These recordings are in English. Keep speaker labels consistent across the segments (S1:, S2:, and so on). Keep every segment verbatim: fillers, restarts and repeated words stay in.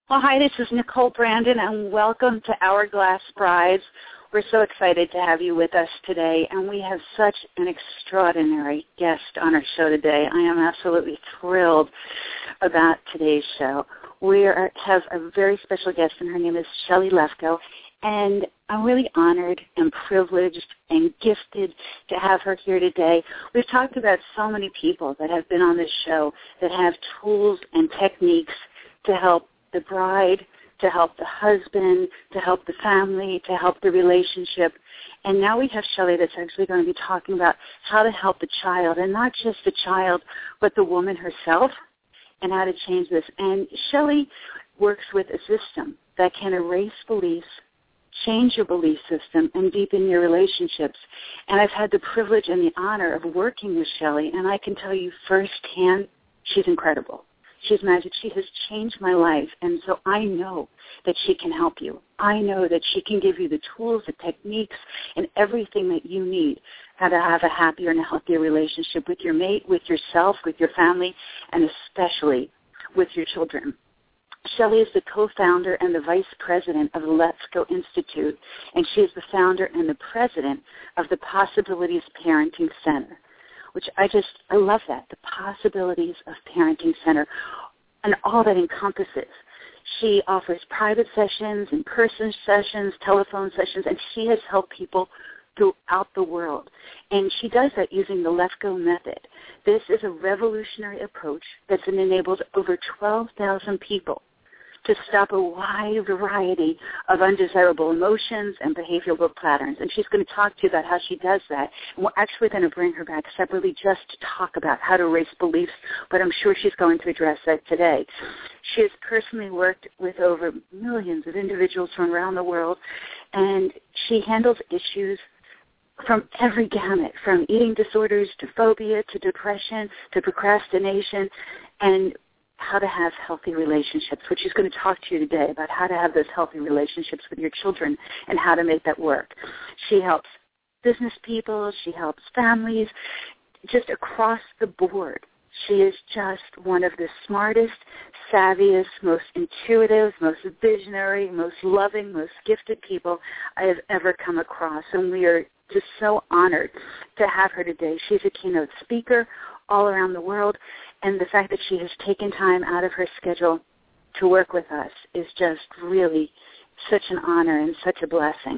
S1: Well, hi, this is Nicole Brandon, and welcome to Hourglass Brides. We're so excited to have you with us today, and we have such an extraordinary guest on our show today. I am absolutely thrilled about today's show. We are, have a very special guest, and her name is Shelley Lefko, and I'm really honored and privileged and gifted to have her here today. We've talked about so many people that have been on this show that have tools and techniques to help the bride, to help the husband, to help the family, to help the relationship. And now we have Shelley that's actually going to be talking about how to help the child, and not just the child, but the woman herself, and how to change this. And Shelley works with a system that can erase beliefs, change your belief system, and deepen your relationships. And I've had the privilege and the honor of working with Shelley, and I can tell you firsthand, she's incredible. She's magic. She has changed my life, and so I know that she can help you. I know that she can give you the tools, the techniques, and everything that you need how to have a happier and a healthier relationship with your mate, with yourself, with your family, and especially with your children. Shelley is the co-founder and the vice president of the Let's Go Institute, and she is the founder and the president of the Possibilities Parenting Center, which I just, I love that, the Possibilities of Parenting Center, and all that encompasses. She offers private sessions, in-person sessions, telephone sessions, and she has helped people throughout the world. And she does that using the Lefko method. This is a revolutionary approach that's enabled over twelve thousand people to stop a wide variety of undesirable emotions and behavioral patterns. And she's going to talk to you about how she does that. And we're actually going to bring her back separately just to talk about how to erase beliefs, but I'm sure she's going to address that today. She has personally worked with over millions of individuals from around the world, and she handles issues from every gamut, from eating disorders to phobia to depression to procrastination, and how to have healthy relationships, which she's going to talk to you today about how to have those healthy relationships with your children and how to make that work. She helps business people. She helps families just across the board. She is just one of the smartest, savviest, most intuitive, most visionary, most loving, most gifted people I have ever come across, and we are just so honored to have her today. She's a keynote speaker all around the world, and the fact that she has taken time out of her schedule to work with us is just really such an honor and such a blessing.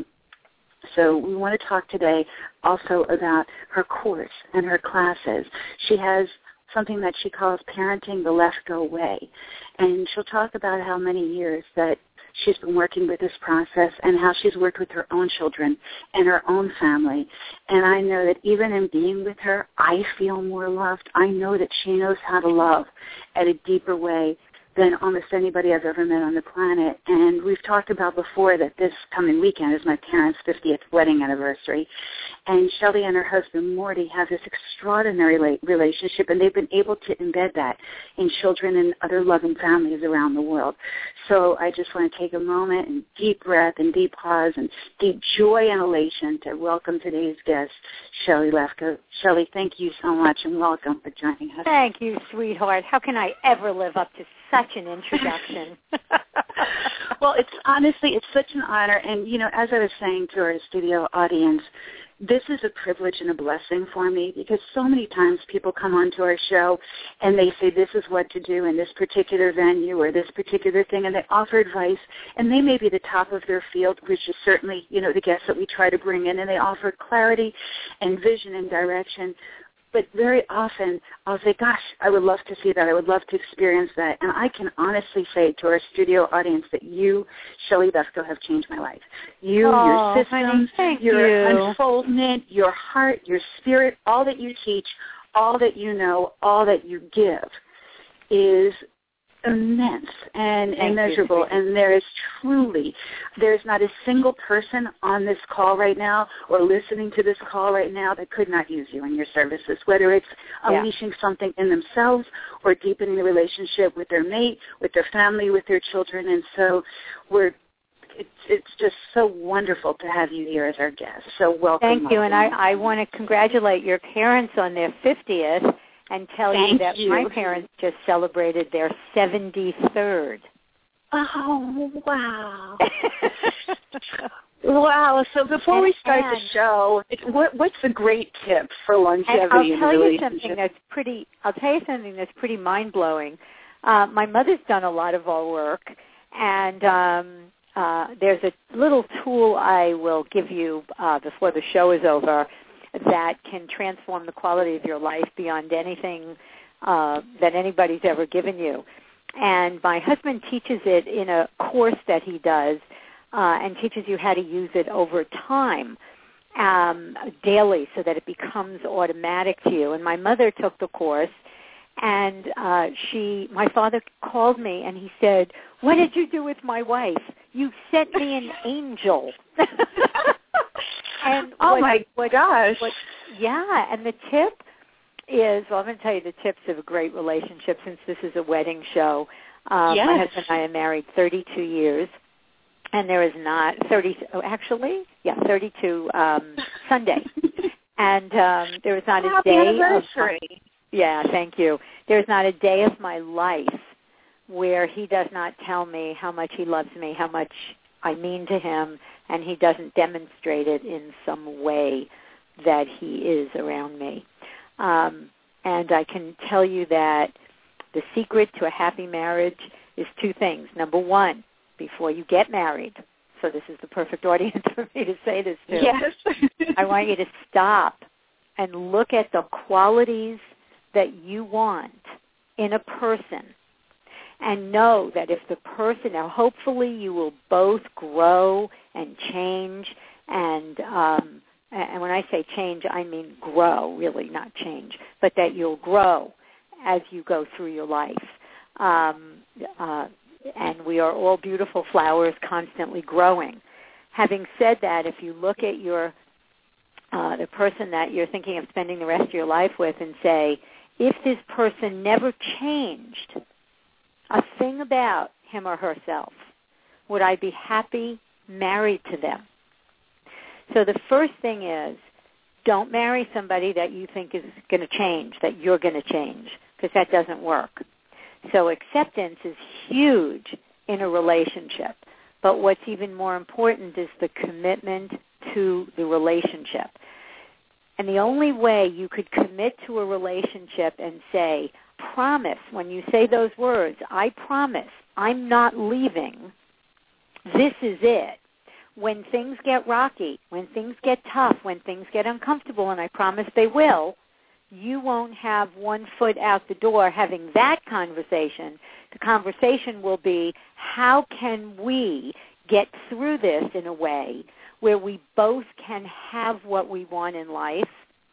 S1: So we want to talk today also about her course and her classes. She has something that she calls Parenting the Lefko Way, and she'll talk about how many years that she's been working with this process and how she's worked with her own children and her own family. And I know that even in being with her, I feel more loved. I know that she knows how to love at a deeper way than almost anybody I've ever met on the planet. And we've talked about before that this coming weekend is my parents' fiftieth wedding anniversary. And Shelley and her husband, Morty, have this extraordinary relationship, and they've been able to embed that in children and other loving families around the world. So I just want to take a moment and deep breath and deep pause and deep joy and elation to welcome today's guest, Shelley Lefko. Shelley, thank you so much, and welcome for joining us.
S2: Thank you, sweetheart. How can I ever live up to such an introduction?
S1: Well, it's honestly, it's such an honor. And, you know, as I was saying to our studio audience, this is a privilege and a blessing for me, because so many times people come onto our show and they say this is what to do in this particular venue or this particular thing, and they offer advice, and they may be the top of their field, which is certainly, you know, the guests that we try to bring in, and they offer clarity and vision and direction. But very often I'll say, gosh, I would love to see that. I would love to experience that. And I can honestly say to our studio audience that you, Shelley Lefko, have changed my life. You,
S2: oh,
S1: your systems,
S2: honey,
S1: your
S2: you.
S1: unfoldment, your heart, your spirit, all that you teach, all that you know, all that you give is immense and
S2: Thank
S1: immeasurable,
S2: you.
S1: and there is truly, there's not a single person on this call right now or listening to this call right now that could not use you in your services, whether it's
S2: yeah.
S1: unleashing something in themselves or deepening the relationship with their mate, with their family, with their children. And so we're It's, it's just so wonderful to have you here as our guest. So welcome.
S2: Thank you,
S1: welcome.
S2: and I, I want to congratulate your parents on their fiftieth and tell
S1: Thank
S2: you that
S1: you.
S2: my parents just celebrated their seventy-third.
S1: Oh, wow. Wow. So before
S2: and,
S1: we start
S2: and,
S1: the show, what, what's a great tip for longevity
S2: and I'll
S1: in
S2: tell
S1: a
S2: you
S1: relationship?
S2: something that's pretty, I'll tell you something that's pretty mind-blowing. Uh, my mother's done a lot of our work, and um, uh, there's a little tool I will give you uh, before the show is over that can transform the quality of your life beyond anything uh, that anybody's ever given you. And my husband teaches it in a course that he does uh, and teaches you how to use it over time, um, daily, so that it becomes automatic to you. And my mother took the course, and uh, she, my father called me, and he said, "What did you do with my wife? You sent me an angel." And
S1: oh,
S2: what,
S1: my
S2: what,
S1: gosh.
S2: What, yeah, and the tip is, well, I'm going to tell you the tips of a great relationship, since this is a wedding show. Um,
S1: yes.
S2: My husband and I are married thirty-two years, and there is not thirty. Oh, actually, yeah, thirty-two um, Sunday, and um, there is not
S1: Happy
S2: a day
S1: anniversary.
S2: of. Yeah, thank you. There is not a day of my life where he does not tell me how much he loves me, how much I mean to him, and he doesn't demonstrate it in some way that he is around me. Um, and I can tell you that the secret to a happy marriage is two things. Number one, before you get married, so this is the perfect audience for me to say this to.
S1: Yes.
S2: I want you to stop and look at the qualities that you want in a person, and know that if the person, now hopefully you will both grow and change, and um, and when I say change, I mean grow, really, not change, but that you'll grow as you go through your life. Um, uh, and we are all beautiful flowers constantly growing. Having said that, if you look at your uh, the person that you're thinking of spending the rest of your life with and say, if this person never changed a thing about him or herself, would I be happy married to them? So the first thing is, don't marry somebody that you think is going to change, that you're going to change, because that doesn't work. So acceptance is huge in a relationship. But what's even more important is the commitment to the relationship. And the only way you could commit to a relationship and say, promise, when you say those words, I promise, I'm not leaving, this is it. When things get rocky, when things get tough, when things get uncomfortable, and I promise they will, you won't have one foot out the door having that conversation. The conversation will be, how can we get through this in a way where we both can have what we want in life?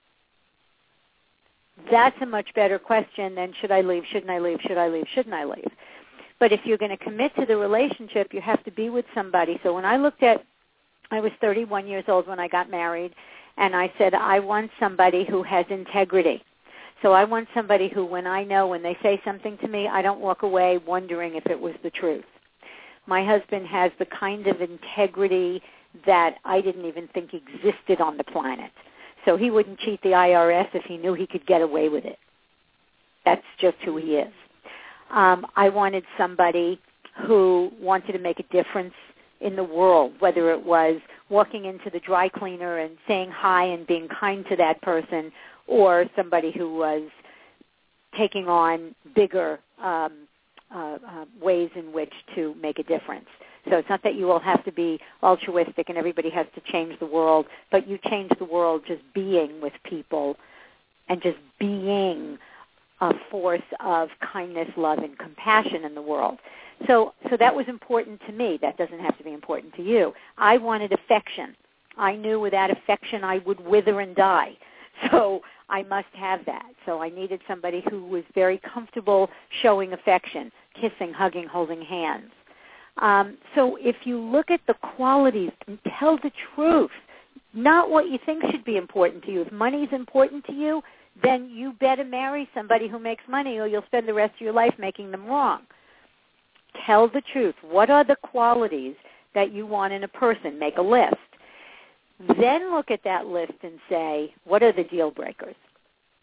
S2: That's a much better question than should I leave, shouldn't I leave, should I leave, shouldn't I leave? But if you're going to commit to the relationship, you have to be with somebody. So when I looked at, I was thirty-one years old when I got married, and I said, I want somebody who has integrity. So I want somebody who, when I know, when they say something to me, I don't walk away wondering if it was the truth. My husband has the kind of integrity that I didn't even think existed on the planet. So he wouldn't cheat the I R S if he knew he could get away with it. That's just who he is. Um, I wanted somebody who wanted to make a difference in the world, whether it was walking into the dry cleaner and saying hi and being kind to that person, or somebody who was taking on bigger um, uh, uh, ways in which to make a difference. So it's not that you all have to be altruistic and everybody has to change the world, but you change the world just being with people and just being a force of kindness, love, and compassion in the world. So so that was important to me. That doesn't have to be important to you. I wanted affection. I knew without affection I would wither and die. So I must have that. So I needed somebody who was very comfortable showing affection, kissing, hugging, holding hands. Um, so if you look at the qualities and tell the truth, not what you think should be important to you. If money is important to you, then you better marry somebody who makes money or you'll spend the rest of your life making them wrong. Tell the truth. What are the qualities that you want in a person? Make a list. Then look at that list and say, what are the deal breakers?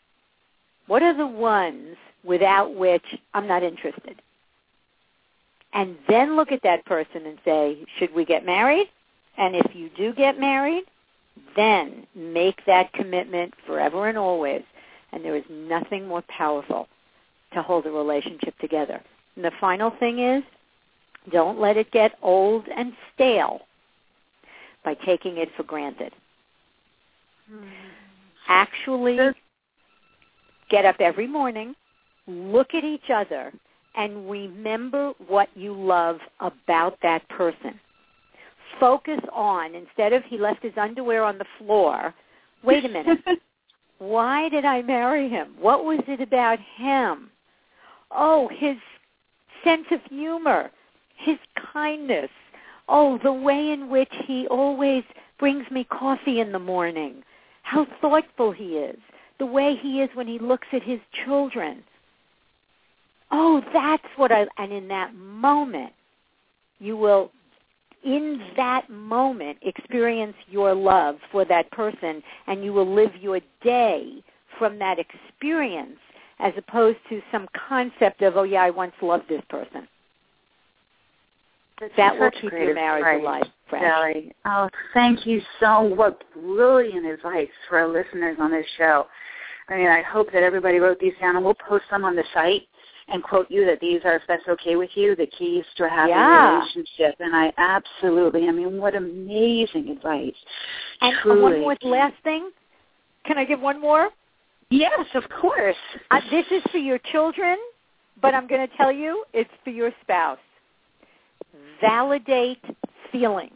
S2: What are the ones without which I'm not interested? and then look at that person and say, should we get married? And if you do get married, then make that commitment forever and always. And there is nothing more powerful to hold a relationship together. And the final thing is, don't let it get old and stale by taking it for granted. Hmm. Actually get up every morning, look at each other, and remember what you love about that person. Focus on, instead of he left his underwear on the floor, wait a minute, why did I marry him? What was it about him? Oh, his sense of humor, his kindness. Oh, the way in which he always brings me coffee in the morning. How thoughtful he is. The way he is when he looks at his children. Oh, that's what I, and in that moment, you will, in that moment, experience your love for that person, and you will live your day from that experience as opposed to some concept of, oh, yeah, I once loved this person.
S1: That's
S2: that will keep your marriage
S1: advice,
S2: alive, fresh.
S1: Sally. Oh, thank you so much. What brilliant advice for our listeners on this show. I mean, I hope that everybody wrote these down, and we'll post them on the site and quote you that these are, if that's okay with you, the keys to a happy
S2: yeah.
S1: relationship. And I absolutely, I mean, what amazing advice.
S2: And
S1: Truly.
S2: one more last thing. Can I give one more?
S1: Yes, of course.
S2: Uh, this is for your children, but I'm going to tell you it's for your spouse. Validate feelings.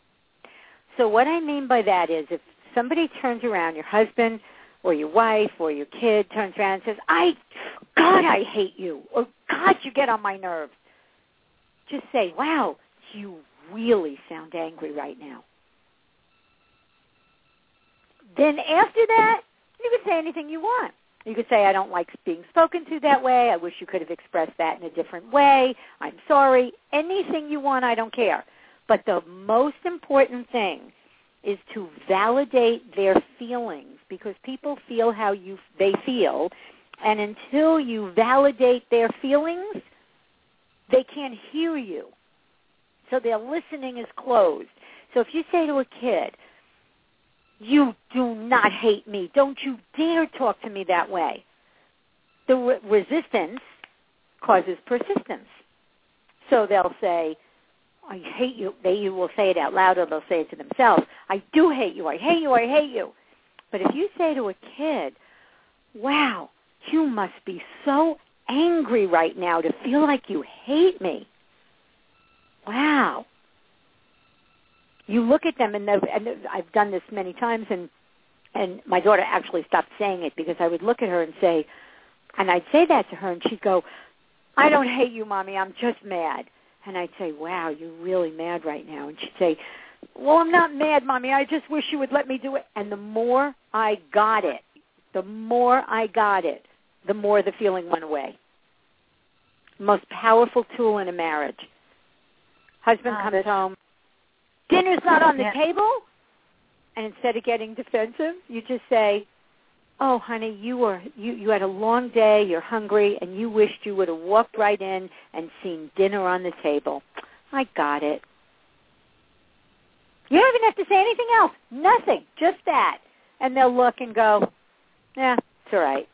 S2: So what I mean by that is if somebody turns around, your husband or your wife or your kid turns around and says, I, God, I hate you, or God, you get on my nerves, just say, wow, you really sound angry right now. Then after that, you can say anything you want. You could say, I don't like being spoken to that way. I wish you could have expressed that in a different way. I'm sorry. Anything you want, I don't care. But the most important thing is to validate their feelings, because people feel how you they feel, and until you validate their feelings, they can't hear you. So their listening is closed. So if you say to a kid, you do not hate me. Don't you dare talk to me that way. The re- resistance causes persistence. So they'll say, I hate you. They will say it out loud, or they'll say it to themselves. I do hate you. I hate you. I hate you. But if you say to a kid, wow, you must be so angry right now to feel like you hate me. Wow. You look at them, and, and I've done this many times, and and my daughter actually stopped saying it because I would look at her and say, and I'd say that to her, and she'd go, I don't hate you, Mommy, I'm just mad. And I'd say, wow, you're really mad right now. And she'd say, well, I'm not mad, Mommy, I just wish you would let me do it. And the more I got it, the more I got it, the more the feeling went away. Most powerful tool in a marriage. Husband
S1: oh,
S2: comes
S1: that's...
S2: home. Dinner's not on the
S1: yeah.
S2: table, and instead of getting defensive, you just say, oh, honey, you were you, you had a long day, you're hungry, and you wished you would have walked right in and seen dinner on the table. I got it. You don't even have to say anything else. Nothing. Just that. And they'll look and go, yeah, it's all right.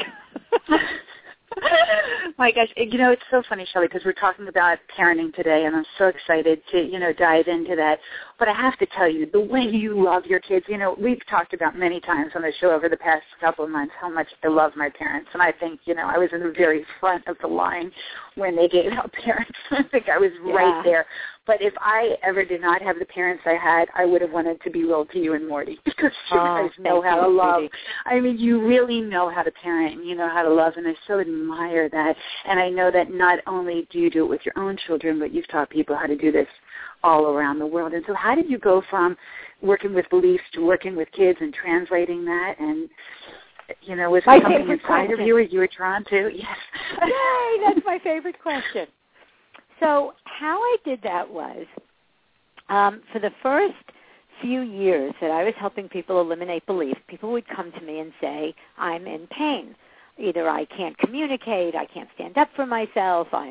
S1: My gosh, you know, it's so funny, Shelley, because we're talking about parenting today, and I'm so excited to, you know, dive into that. But I have to tell you, the way you love your kids, you know, we've talked about many times on the show over the past couple of months how much I love my parents. And I think, you know, I was in the very front of the line when they gave out parents. I think I was
S2: yeah.
S1: right there. But if I ever did not have the parents I had, I would have wanted to be rolled to you and Morty, because you
S2: oh,
S1: guys know how to
S2: you,
S1: love.
S2: Judy.
S1: I mean, you really know how to parent, and you know how to love, and I so admire that. And I know that not only do you do it with your own children, but you've taught people how to do this all around the world. And so how did you go from working with beliefs to working with kids and translating that? And, you know, was there something inside
S2: question.
S1: of you you were drawn to? Yes.
S2: Yay, that's my favorite question. So how I did that was, um, for the first few years that I was helping people eliminate belief, people would come to me and say, I'm in pain. Either I can't communicate, I can't stand up for myself, I'm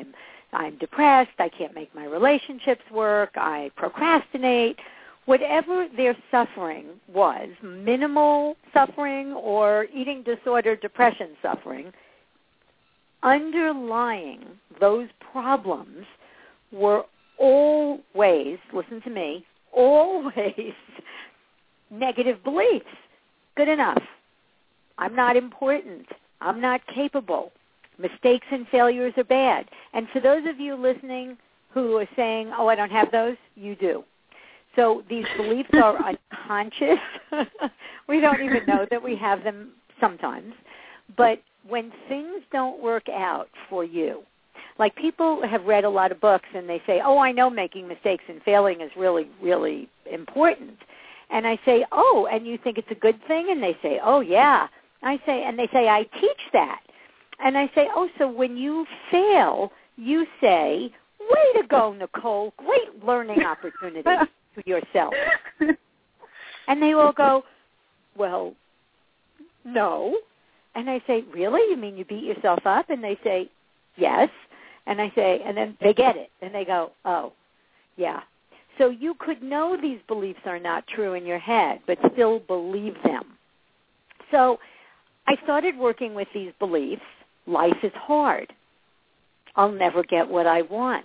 S2: I'm depressed, I can't make my relationships work, I procrastinate. Whatever their suffering was, minimal suffering or eating disorder, depression suffering, underlying those problems were always, listen to me, always negative beliefs. Good enough. I'm not important. I'm not capable. Mistakes and failures are bad. And for those of you listening who are saying, oh, I don't have those, you do. So these beliefs are unconscious. We don't even know that we have them sometimes. But when things don't work out for you, like people have read a lot of books and they say, oh, I know making mistakes and failing is really, really important. And I say, oh, and you think it's a good thing? And they say, oh, yeah. I say, and they say, I teach that. And I say, oh, so when you fail, you say, way to go, Nicole, great learning opportunity for yourself. And they all go, well, no. And I say, really? You mean you beat yourself up? And they say, yes. And I say, and then they get it. And they go, oh, yeah. So you could know these beliefs are not true in your head, but still believe them. So I started working with these beliefs. Life is hard. I'll never get what I want.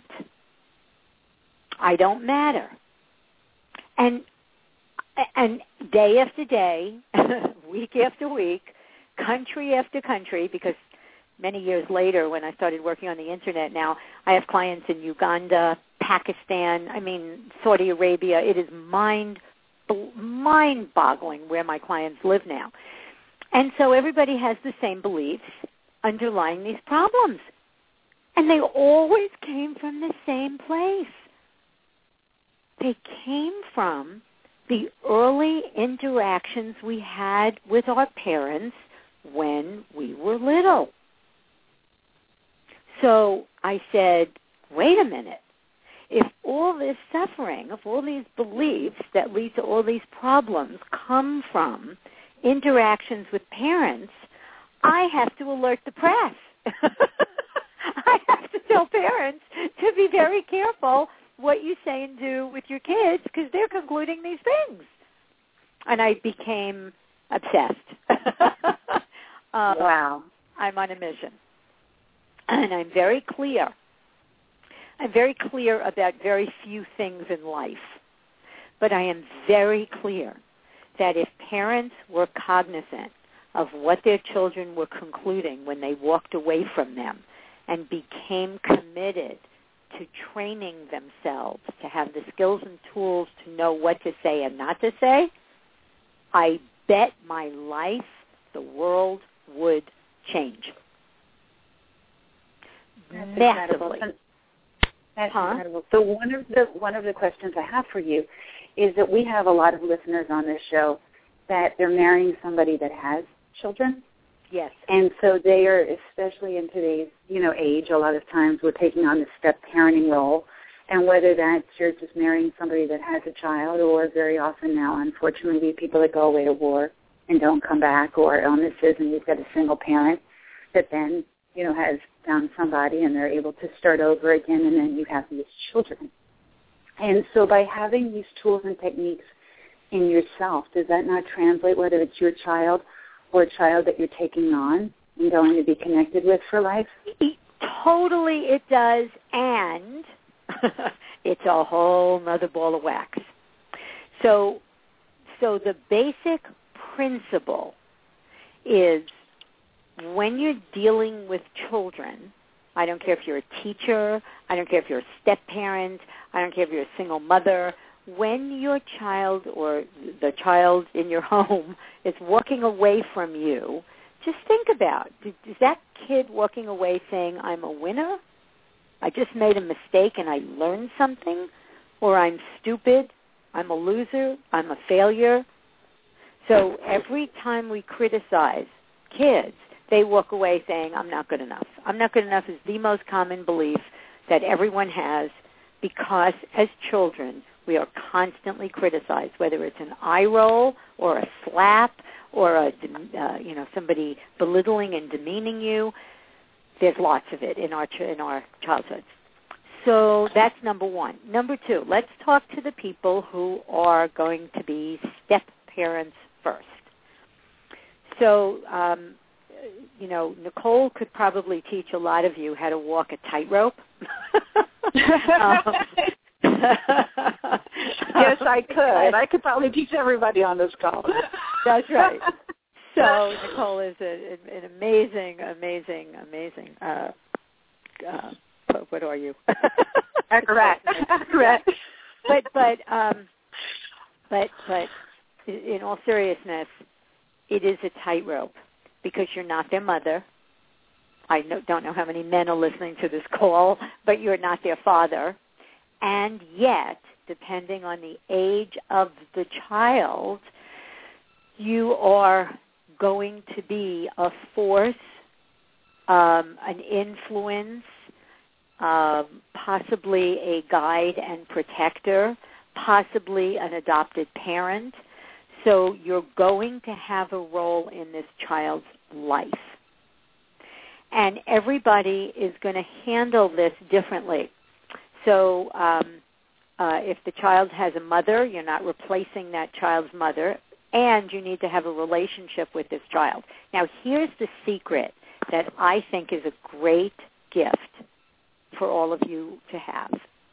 S2: I don't matter. And and day after day, week after week, country after country, because many years later when I started working on the Internet now, I have clients in Uganda, Pakistan, I mean, Saudi Arabia. It is mind, mind-boggling where my clients live now. And so everybody has the same beliefs underlying these problems. And they always came from the same place. They came from the early interactions we had with our parents when we were little. So I said, wait a minute. If all this suffering, if all these beliefs that lead to all these problems come from interactions with parents, I have to alert the press. I have to tell parents to be very careful what you say and do with your kids because they're concluding these things. And I became obsessed. um,
S1: wow.
S2: I'm on a mission. And I'm very clear. I'm very clear about very few things in life. But I am very clear that if parents were cognizant of what their children were concluding when they walked away from them and became committed to training themselves to have the skills and tools to know what to say and not to say, I bet my life the world would change.
S1: That's
S2: Massively.
S1: Incredible. That's
S2: huh?
S1: incredible. So one of the one of the questions I have for you is that we have a lot of listeners on this show that they're marrying somebody that has children.
S2: Yes.
S1: And so they are, especially in today's, you know, age, a lot of times we're taking on the step parenting role. And whether that's you're just marrying somebody that has a child, or very often now, unfortunately, people that go away to war and don't come back, or illnesses, and you've got a single parent that then, you know, has found somebody and they're able to start over again, and then you have these children. And so by having these tools and techniques in yourself, does that not translate, whether it's your child or a child that you're taking on and going to be connected with for life?
S2: Totally it does, and it's a whole nother ball of wax. So, so the basic principle is when you're dealing with children, I don't care if you're a teacher, I don't care if you're a step-parent, I don't care if you're a single mother, when your child or the child in your home is walking away from you, just think about, is that kid walking away saying, I'm a winner? I just made a mistake and I learned something? Or I'm stupid, I'm a loser, I'm a failure? So every time we criticize kids, they walk away saying, I'm not good enough. I'm not good enough is the most common belief that everyone has because as children, we are constantly criticized, whether it's an eye roll or a slap or a, uh, you know, somebody belittling and demeaning you. There's lots of it in our in our childhoods. So that's number one. Number two, let's talk to the people who are going to be step-parents first. So, um, you know, Nicole could probably teach a lot of you how to walk a tightrope. um,
S1: yes, I could. I could probably teach everybody on this call.
S2: That's right. So Nicole is a, an amazing, amazing, amazing. Uh, uh, what are you?
S1: Correct. Correct.
S2: But but um, but but in all seriousness, it is a tightrope because you're not their mother. I know, don't know how many men are listening to this call, but you're not their father. And yet, depending on the age of the child, you are going to be a force, um, an influence, um, possibly a guide and protector, possibly an adopted parent. So you're going to have a role in this child's life. And everybody is going to handle this differently. So um, uh, if the child has a mother, you're not replacing that child's mother, and you need to have a relationship with this child. Now, here's the secret that I think is a great gift for all of you to have.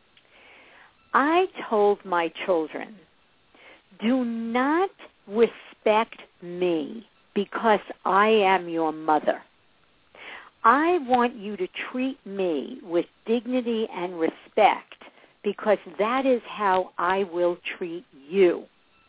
S2: I told my children, do not respect me because I am your mother. I want you to treat me with dignity and respect because that is how I will treat you.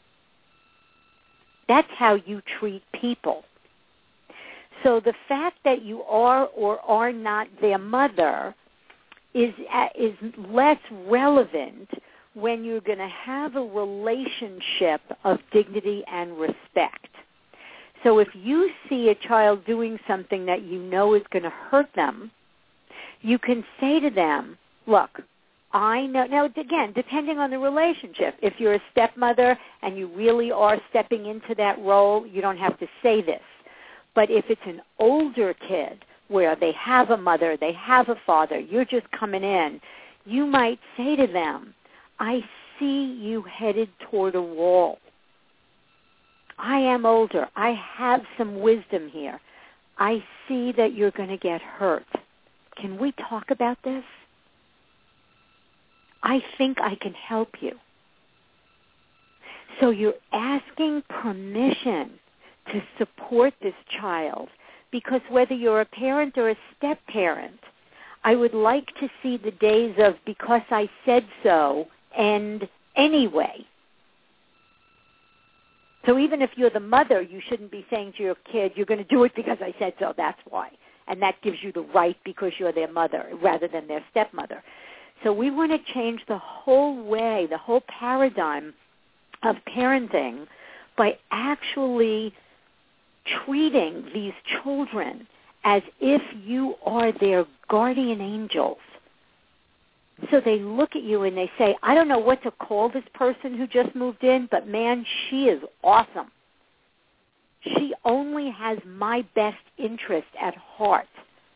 S2: That's how you treat people. So the fact that you are or are not their mother is is less relevant when you're going to have a relationship of dignity and respect. So if you see a child doing something that you know is going to hurt them, you can say to them, look, I know, now again, depending on the relationship, if you're a stepmother and you really are stepping into that role, you don't have to say this. But if it's an older kid where they have a mother, they have a father, you're just coming in, you might say to them, I see you headed toward a wall. I am older. I have some wisdom here. I see that you're going to get hurt. Can we talk about this? I think I can help you. So you're asking permission to support this child because whether you're a parent or a step-parent, I would like to see the days of because I said so end anyway. So even if you're the mother, you shouldn't be saying to your kid, you're going to do it because I said so, that's why. And that gives you the right because you're their mother rather than their stepmother. So we want to change the whole way, the whole paradigm of parenting by actually treating these children as if you are their guardian angels. So they look at you and they say, I don't know what to call this person who just moved in, but man, she is awesome. She only has my best interest at heart.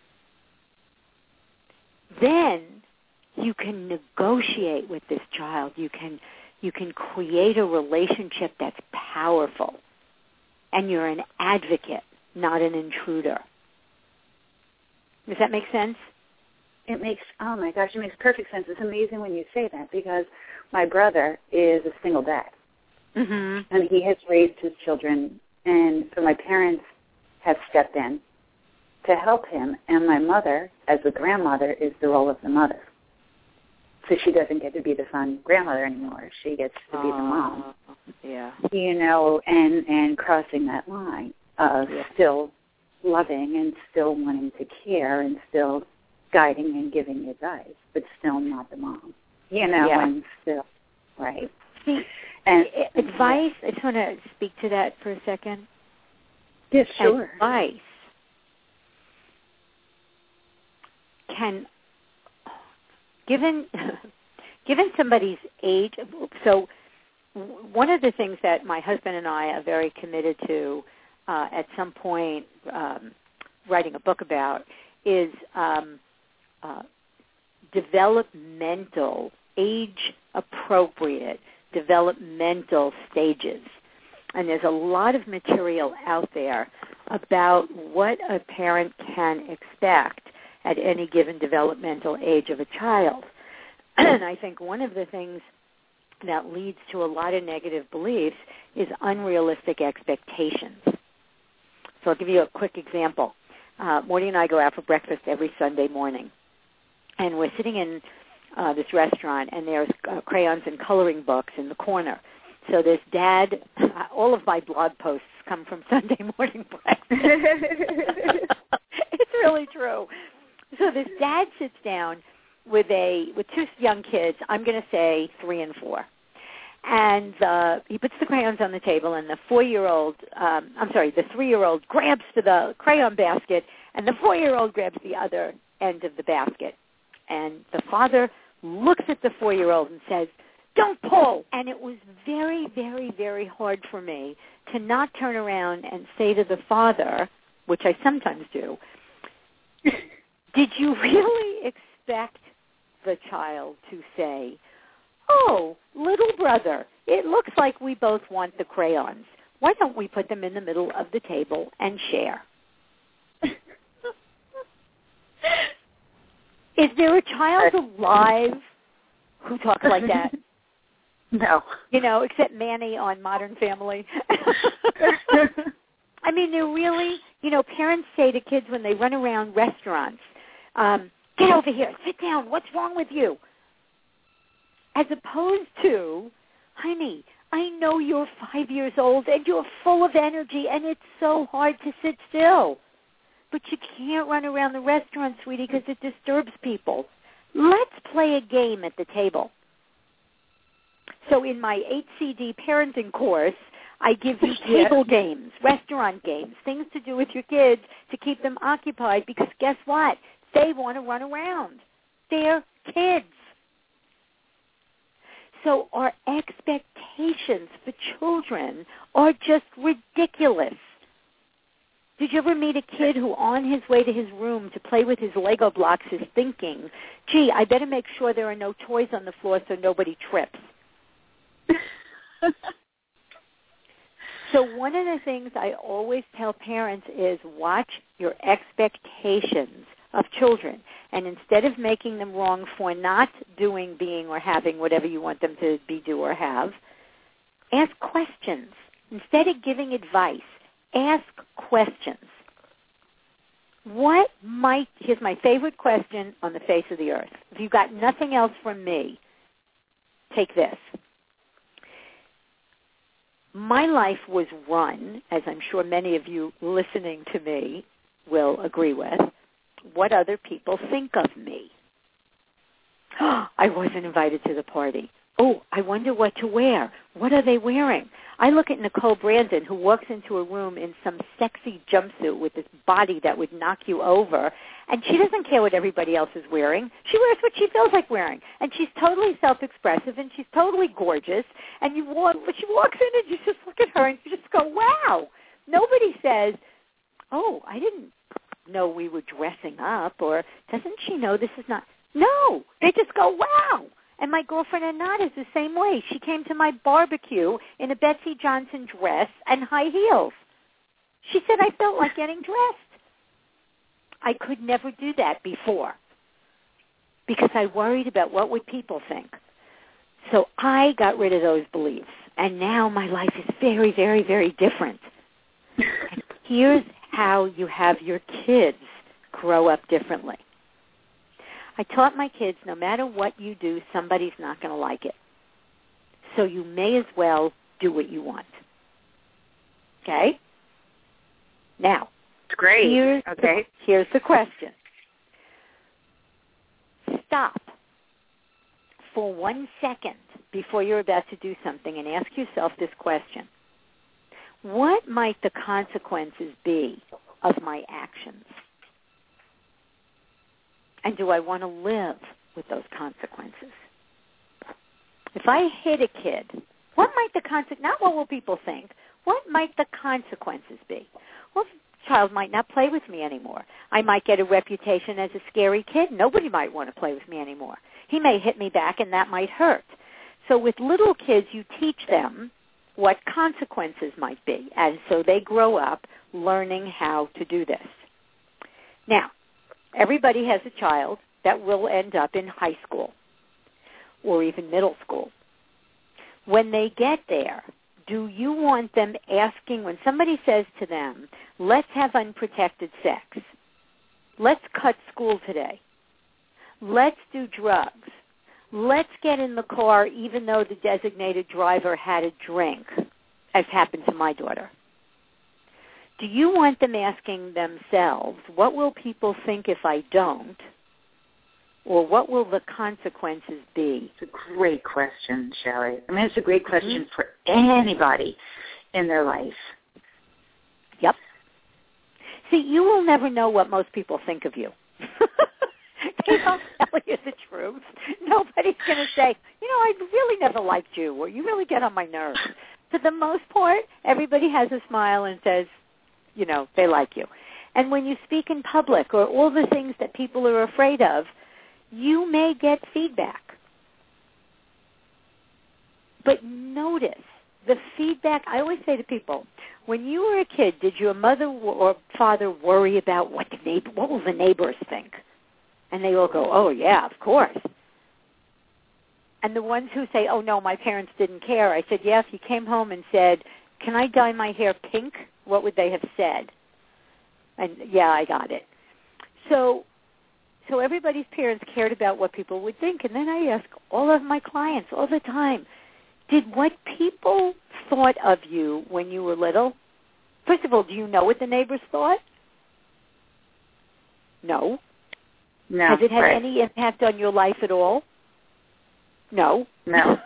S2: Then you can negotiate with this child. You can, you can create a relationship that's powerful. And you're an advocate, not an intruder. Does that make sense?
S1: It makes, oh my gosh, it makes perfect sense. It's amazing when you say that because my brother is a single dad.
S2: Mm-hmm.
S1: And he has raised his children. And so my parents have stepped in to help him. And my mother, as a grandmother, is the role of the mother. So she doesn't get to be the fun grandmother anymore. She gets to be uh, the mom.
S2: Yeah.
S1: You know, and, and crossing that line of yeah. still loving and still wanting to care and still guiding and giving advice, but still not the mom, you know,
S2: yeah.
S1: and still, right.
S2: See,
S1: and
S2: advice, I just want to speak to that for a second.
S1: Yeah, sure.
S2: Advice can, given, given somebody's age, so one of the things that my husband and I are very committed to uh, at some point um, writing a book about is um, Uh, developmental, age-appropriate developmental stages. And there's a lot of material out there about what a parent can expect at any given developmental age of a child. And I think one of the things that leads to a lot of negative beliefs is unrealistic expectations. So I'll give you a quick example. Uh, Morty and I go out for breakfast every Sunday morning, and we're sitting in uh, this restaurant, and there's uh, crayons and coloring books in the corner. So this dad, uh, all of my blog posts come from Sunday morning breakfast. It's really true. So this dad sits down with a with two young kids, I'm going to say three and four. And uh, he puts the crayons on the table, and the four-year-old, um, I'm sorry, the three-year-old grabs to the crayon basket, and the four-year-old grabs the other end of the basket. And the father looks at the four-year-old and says, "Don't pull." And it was very, very, very hard for me to not turn around and say to the father, which I sometimes do, "Did you really expect the child to say, 'Oh, little brother, it looks like we both want the crayons. Why don't we put them in the middle of the table and share?'" Is there a child alive who talks like that?
S1: No.
S2: You know, except Manny on Modern Family. I mean, they're really, you know, parents say to kids when they run around restaurants, um, "Get over here, sit down, what's wrong with you?" As opposed to, "Honey, I know you're five years old and you're full of energy and it's so hard to sit still. But you can't run around the restaurant, sweetie, because it disturbs people. Let's play a game at the table." So in my eight C D parenting course, I give you table yeah. games, restaurant games, things to do with your kids to keep them occupied, because guess what? They want to run around. They're kids. So our expectations for children are just ridiculous. Did you ever meet a kid who on his way to his room to play with his Lego blocks is thinking, "Gee, I better make sure there are no toys on the floor so nobody trips"? So one of the things I always tell parents is watch your expectations of children. And instead of making them wrong for not doing, being, or having whatever you want them to be, do, or have, ask questions. Instead of giving advice, ask questions. What might, here's my favorite question on the face of the earth. If you've got nothing else from me, take this. My life was run, as I'm sure many of you listening to me will agree with, what other people think of me. I wasn't invited to the party. Oh, I wonder what to wear. What are they wearing? I look at Nicole Brandon, who walks into a room in some sexy jumpsuit with this body that would knock you over, and she doesn't care what everybody else is wearing. She wears what she feels like wearing, and she's totally self-expressive, and she's totally gorgeous, and you walk, but she walks in and you just look at her and you just go, wow. Nobody says, "Oh, I didn't know we were dressing up," or "Doesn't she know this is not?" No, they just go, wow. And my girlfriend Anat is the same way. She came to my barbecue in a Betsy Johnson dress and high heels. She said, "I felt like getting dressed." I could never do that before because I worried about what would people think. So I got rid of those beliefs, and now my life is very, very, very different. And here's how you have your kids grow up differently. I taught my kids, no matter what you do, somebody's not going to like it. So you may as well do what you want. Okay? Now,
S1: it's great.
S2: Here's
S1: okay.
S2: The, here's the question. Stop for one second before you're about to do something and ask yourself this question. What might the consequences be of my actions? And do I want to live with those consequences? If I hit a kid, what might the consequences, not what will people think, what might the consequences be? Well, child might not play with me anymore. I might get a reputation as a scary kid. Nobody might want to play with me anymore. He may hit me back, and that might hurt. So with little kids, you teach them what consequences might be, and so they grow up learning how to do this. Now, everybody has a child that will end up in high school or even middle school. When they get there, do you want them asking, when somebody says to them, let's have unprotected sex, let's cut school today, let's do drugs, let's get in the car even though the designated driver had a drink, as happened to my daughter. Do you want them asking themselves, what will people think if I don't? Or what will the consequences be?
S1: It's a great question, Shelley. I mean, it's a great question mm-hmm. for anybody in their life.
S2: Yep. See, you will never know what most people think of you. They don't tell you the truth. Nobody's going to say, you know, I really never liked you, or you really get on my nerves. For the most part, everybody has a smile and says, you know, they like you. And when you speak in public or all the things that people are afraid of, you may get feedback. But notice the feedback. I always say to people, when you were a kid, did your mother or father worry about what the neighbor, what will the neighbors think? And they all go, oh, yeah, of course. And the ones who say, oh, no, my parents didn't care, I said, yeah, if you came home and said, can I dye my hair pink, what would they have said? And, yeah, I got it. So so everybody's parents cared about what people would think. And then I ask all of my clients all the time, did what people thought of you when you were little, first of all, do you know what the neighbors thought? No.
S1: No.
S2: Has it had
S1: right.
S2: any impact on your life at all? No.
S1: No.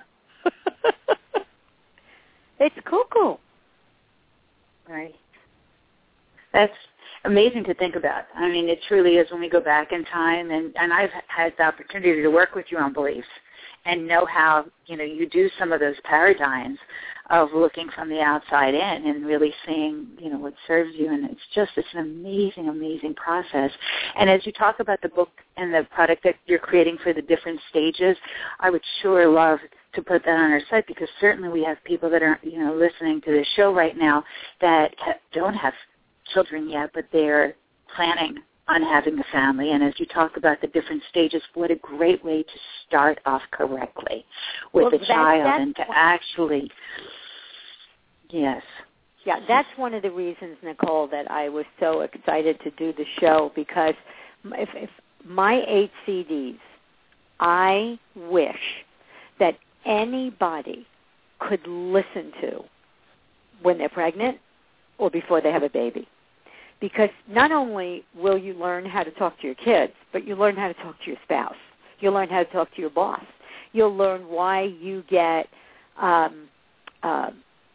S2: It's cuckoo.
S1: Right. That's amazing to think about. I mean, it truly is when we go back in time, and, and I've had the opportunity to work with your own beliefs and know how, you know, you do some of those paradigms of looking from the outside in and really seeing, you know, what serves you. And it's just, it's an amazing, amazing process. And as you talk about the book and the product that you're creating for the different stages, I would sure love to put that on our site, because certainly we have people that are, you know, listening to this show right now that don't have children yet, but they're planning on having a family. And as you talk about the different stages, what a great way to start off correctly with
S2: well,
S1: a
S2: that,
S1: child and to actually, yes.
S2: Yeah, that's one of the reasons, Nicole, that I was so excited to do the show, because if, if my eight C Ds, I wish that anybody could listen to when they're pregnant or before they have a baby. Because not only will you learn how to talk to your kids, but you learn how to talk to your spouse. You'll learn how to talk to your boss. You'll learn why you get um, uh,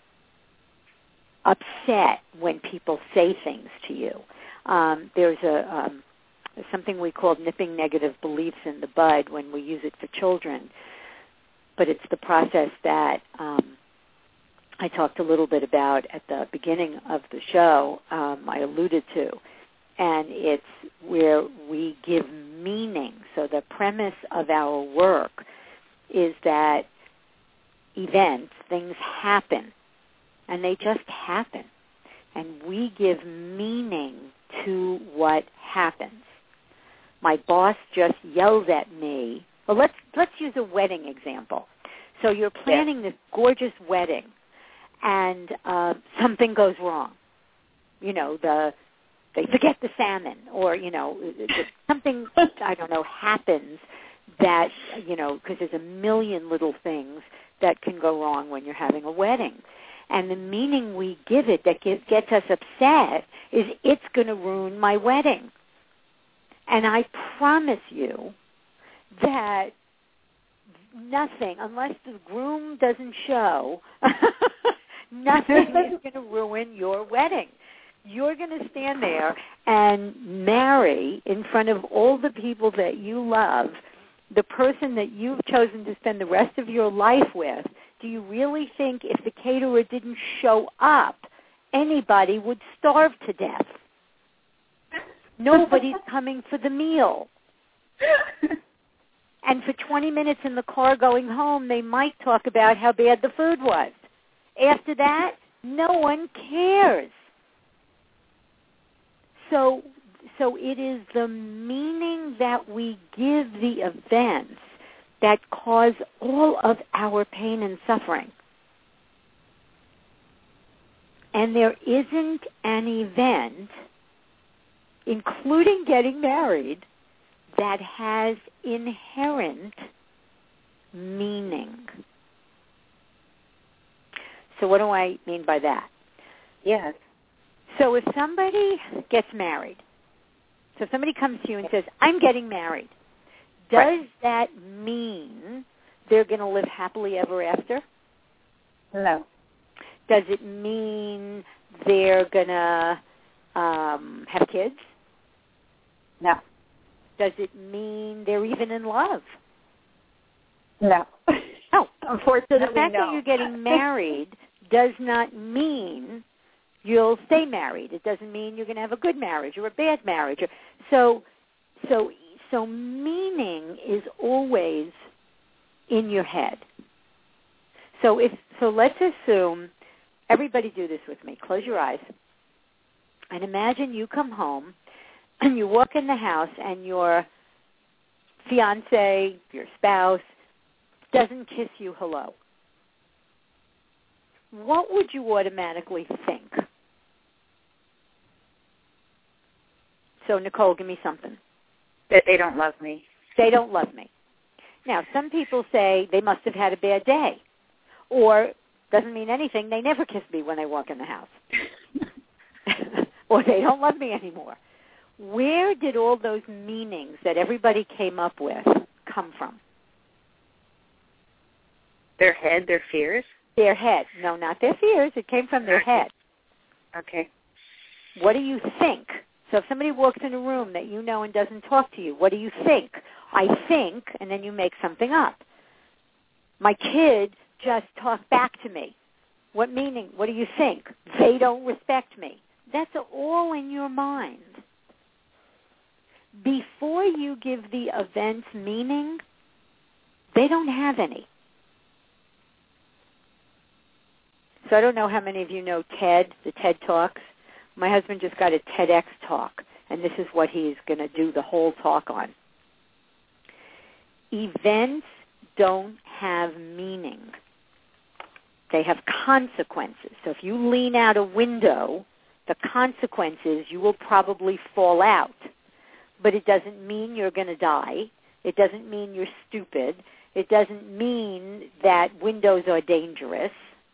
S2: upset when people say things to you. Um, there's a um, something we call nipping negative beliefs in the bud when we use it for children. But it's the process that um, I talked a little bit about at the beginning of the show, um, I alluded to, and it's where we give meaning. So the premise of our work is that events, things happen, and they just happen, and we give meaning to what happens. My boss just yelled at me. Well, let's let's use a wedding example. So you're planning this gorgeous wedding, and uh, something goes wrong. You know, the they forget the salmon, or you know, something I don't know happens that you know because there's a million little things that can go wrong when you're having a wedding, and the meaning we give it that gets, gets us upset is it's going to ruin my wedding, and I promise you that nothing, unless the groom doesn't show, nothing is going to ruin your wedding. You're going to stand there and marry in front of all the people that you love, the person that you've chosen to spend the rest of your life with. Do you really think if the caterer didn't show up, anybody would starve to death? Nobody's coming for the meal. And for twenty minutes in the car going home, they might talk about how bad the food was. After that, no one cares. So, so it is the meaning that we give the events that cause all of our pain and suffering. And there isn't an event, including getting married, that has inherent meaning. So what do I mean by that?
S1: Yes.
S2: So if somebody gets married, so if somebody comes to you and says, I'm getting married, does right. that mean they're going to live happily ever after?
S1: No.
S2: Does it mean they're going to um, have kids?
S1: No.
S2: Does it mean they're even in love?
S1: No.
S2: No.
S1: Unfortunately,
S2: so the fact
S1: no.
S2: that you're getting married does not mean you'll stay married. It doesn't mean you're going to have a good marriage or a bad marriage. So, so, so meaning is always in your head. So if so, let's assume everybody do this with me. Close your eyes and imagine you come home and you walk in the house and your fiance, your spouse, doesn't kiss you hello. What would you automatically think? So, Nicole, give me something.
S1: That they don't love me.
S2: They don't love me. Now, some people say they must have had a bad day. Or, doesn't mean anything, they never kiss me when they walk in the house. Or they don't love me anymore. Where did all those meanings that everybody came up with come from?
S1: Their head, their fears?
S2: Their head. No, not their fears. It came from their head.
S1: Okay.
S2: What do you think? So if somebody walks in a room that you know and doesn't talk to you, what do you think? I think, and then you make something up. My kid just talked back to me. What meaning? What do you think? They don't respect me. That's all in your mind. Before you give the events meaning, they don't have any. So I don't know how many of you know TED, the TED Talks. My husband just got a TEDx talk, and this is what he's going to do the whole talk on. Events don't have meaning. They have consequences. So if you lean out a window, the consequence is you will probably fall out. But it doesn't mean you're going to die. It doesn't mean you're stupid. It doesn't mean that windows are dangerous.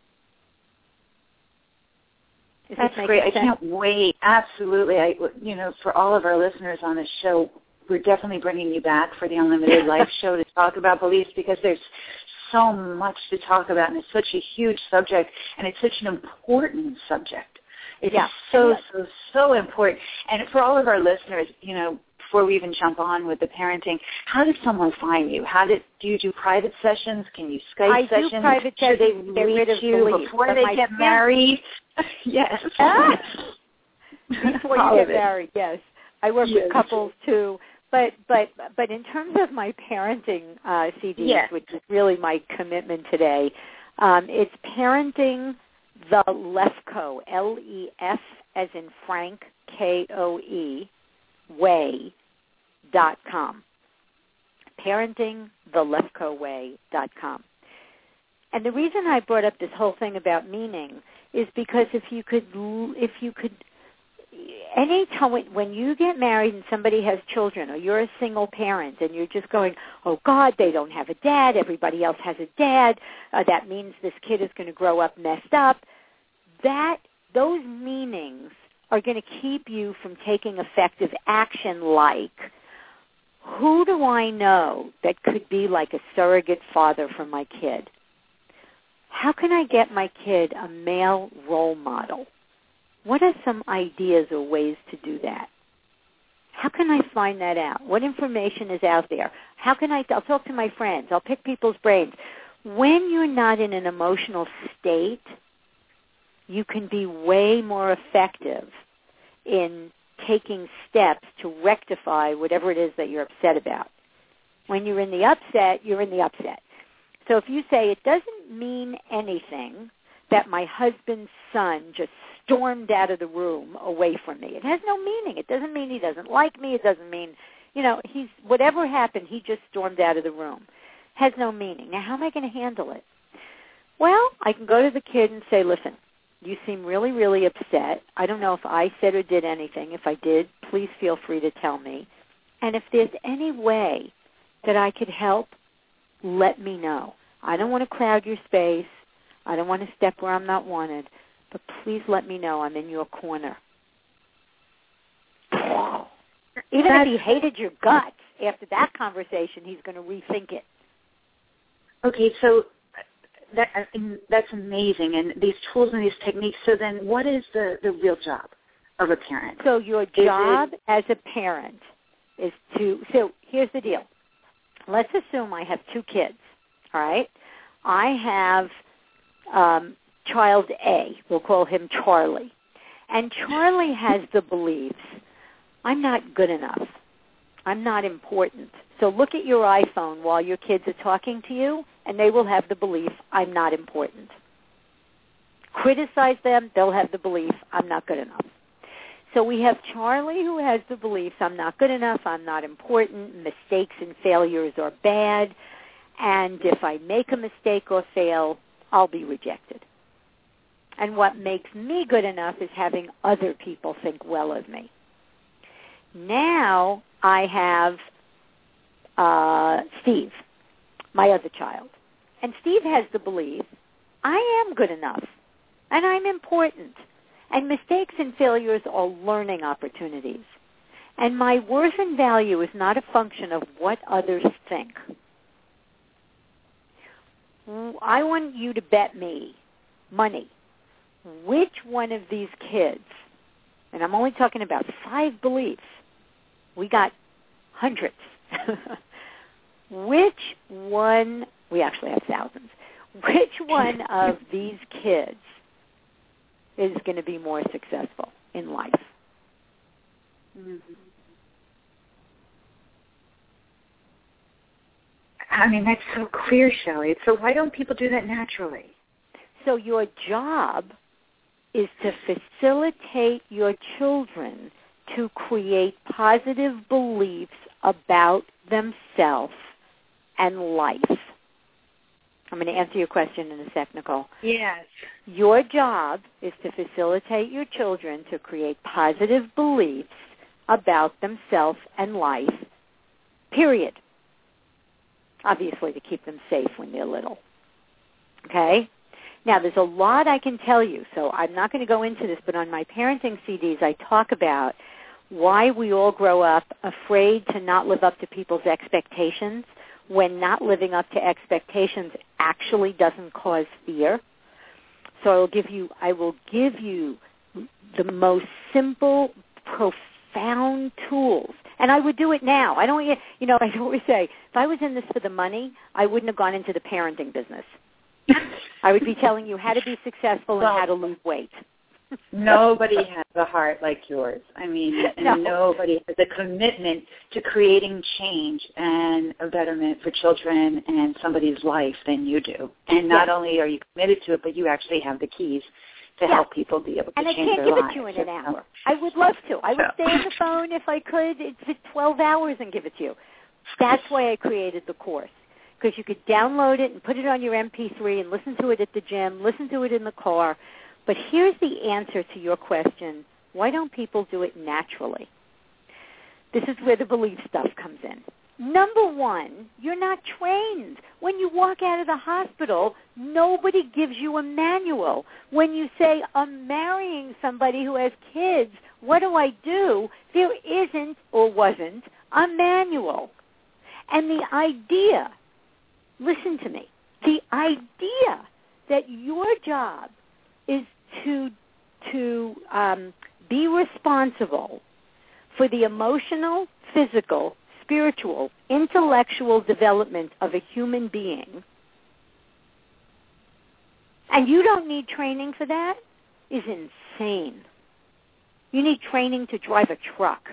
S2: Does
S1: That's great. Sense? I can't wait. Absolutely. I, you know, for all of our listeners on this show, we're definitely bringing you back for the Unlimited Life show to talk about beliefs because there's so much to talk about, and it's such a huge subject, and it's such an important subject. It's yeah. so, so, so important. And for all of our listeners, you know, before we even jump on with the parenting, how does someone find you? How did do you do private sessions? Can you Skype
S2: I
S1: sessions?
S2: I do private
S1: Should
S2: sessions.
S1: they reach you
S2: beliefs,
S1: before they get married? Yes.
S2: Ah. Before you get married, yes. I work yes. with couples too. But but but in terms of my parenting uh, C Ds, yes. which is really my commitment today, um, it's Parenting the Lefkoe, L E F as in Frank, K O E, way dot com. Parenting the Lefkoe way dot com. And the reason I brought up this whole thing about meaning is because if you could, if you could, any time when you get married and somebody has children, or you're a single parent and you're just going, oh God, they don't have a dad, everybody else has a dad, uh, that means this kid is going to grow up messed up. That those meanings are going to keep you from taking effective action like, who do I know that could be like a surrogate father for my kid? How can I get my kid a male role model? What are some ideas or ways to do that? How can I find that out? What information is out there? How can I, I'll talk to my friends. I'll pick people's brains. When you're not in an emotional state, you can be way more effective in taking steps to rectify whatever it is that you're upset about. When you're in the upset, you're in the upset. So if you say, it doesn't mean anything that my husband's son just stormed out of the room away from me. It has no meaning. It doesn't mean he doesn't like me. It doesn't mean, you know, he's whatever happened, he just stormed out of the room. Has no meaning. Now, how am I going to handle it? Well, I can go to the kid and say, listen, you seem really, really upset. I don't know if I said or did anything. If I did, please feel free to tell me. And if there's any way that I could help, let me know. I don't want to crowd your space. I don't want to step where I'm not wanted. But please let me know I'm in your corner. Even That's, if he hated your guts after that conversation, he's going to rethink it.
S1: Okay, so that, that's amazing. And these tools and these techniques, so then what is the, the real job of a parent?
S2: So your job it, as a parent is to, so here's the deal. Let's assume I have two kids, all right? I have um, child A, we'll call him Charlie. And Charlie has the beliefs, I'm not good enough. I'm not important. So look at your iPhone while your kids are talking to you, and they will have the belief, I'm not important. Criticize them, they'll have the belief, I'm not good enough. So we have Charlie who has the beliefs, I'm not good enough, I'm not important, mistakes and failures are bad, and if I make a mistake or fail, I'll be rejected. And what makes me good enough is having other people think well of me. Now I have uh, Steve, my other child. And Steve has the belief, I am good enough, and I'm important. And mistakes and failures are learning opportunities. And my worth and value is not a function of what others think. I want you to bet me money which one of these kids, and I'm only talking about five beliefs, we got hundreds, which one, we actually have thousands, which one of these kids is going to be more successful in life?
S1: Mm-hmm. I mean, that's so clear, Shelley. So why don't people do that naturally?
S2: So your job is to facilitate your children to create positive beliefs about themselves and life. I'm going to answer your question in a sec, Nicole.
S1: Yes.
S2: Your job is to facilitate your children to create positive beliefs about themselves and life, period. Obviously, to keep them safe when they're little. Okay? Now, there's a lot I can tell you, so I'm not going to go into this, but on my parenting C Ds, I talk about why we all grow up afraid to not live up to people's expectations when not living up to expectations actually doesn't cause fear. So I will give you, I will give you the most simple, profound tools. And I would do it now. I don't, you know, I always say, if I was in this for the money, I wouldn't have gone into the parenting business. I would be telling you how to be successful and well, how to lose weight.
S1: Nobody has a heart like yours. I mean, and no. nobody has a commitment to creating change and a betterment for children and somebody's life than you do. And not yeah. only are you committed to it, but you actually have the keys to yeah. help people be able to
S2: and
S1: change
S2: their lives.
S1: And
S2: I can't give it to you in an hour. I would love to. I would stay on the phone if I could. It's twelve hours and give it to you. That's why I created the course, because you could download it and put it on your M P three and listen to it at the gym, listen to it in the car. But here's the answer to your question, why don't people do it naturally? This is where the belief stuff comes in. Number one, you're not trained. When you walk out of the hospital, nobody gives you a manual. When you say, I'm marrying somebody who has kids, what do I do? There isn't or wasn't a manual. And the idea, listen to me, the idea that your job is to to um, be responsible for the emotional, physical, spiritual, intellectual development of a human being, and you don't need training for that, is insane. You need training to drive a truck.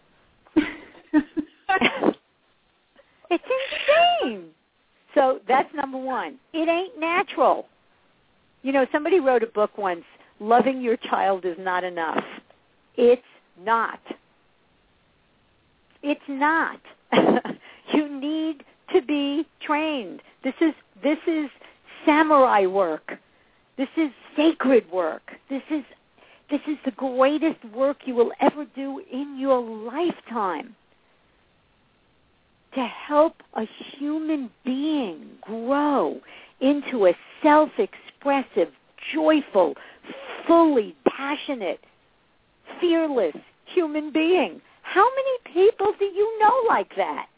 S2: It's insane. So that's number one. It ain't natural. You know, somebody wrote a book once, Loving Your Child is Not Enough. It's not. It's not. You need to be trained. This is this is samurai work. This is sacred work. This is this is the greatest work you will ever do in your lifetime. To help a human being grow into a self-expressive, joyful, fully passionate, fearless human being. How many people do you know like that?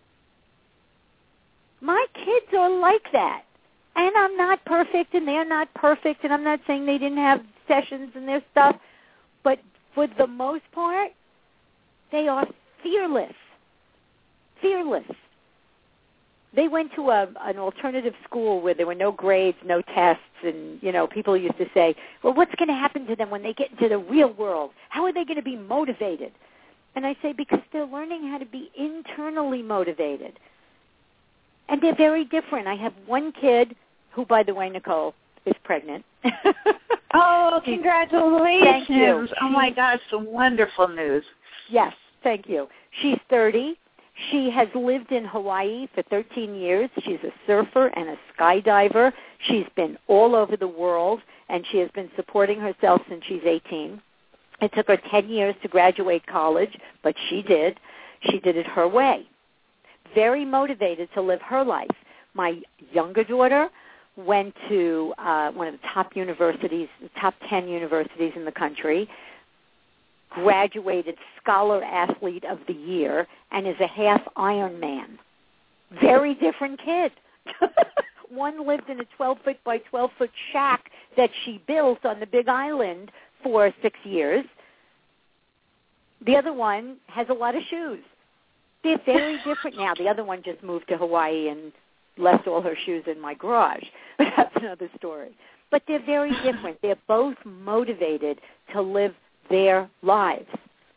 S2: My kids are like that. And I'm not perfect, and they're not perfect, and I'm not saying they didn't have sessions and their stuff, but for the most part, they are fearless. Fearless. They went to a, an alternative school where there were no grades, no tests, and, you know, people used to say, well, what's going to happen to them when they get into the real world? How are they going to be motivated? And I say, because they're learning how to be internally motivated. And they're very different. I have one kid who, by the way, Nicole, is pregnant.
S1: Oh, congratulations.
S2: Thank you.
S1: Oh, my gosh, some wonderful news.
S2: Yes, thank you. She's thirty. She has lived in Hawaii for thirteen years. She's a surfer and a skydiver. She's been all over the world, and she has been supporting herself since she's eighteen. It took her ten years to graduate college, but she did. She did it her way. Very motivated to live her life. My younger daughter went to uh, one of the top universities, the top ten universities in the country, graduated Scholar Athlete of the Year, and is a half Ironman. Very different kid. One lived in a twelve-foot by twelve-foot shack that she built on the Big Island for six years. The other one has a lot of shoes. They're very different now. The other one just moved to Hawaii and left all her shoes in my garage. That's another story. But they're very different. They're both motivated to live their lives.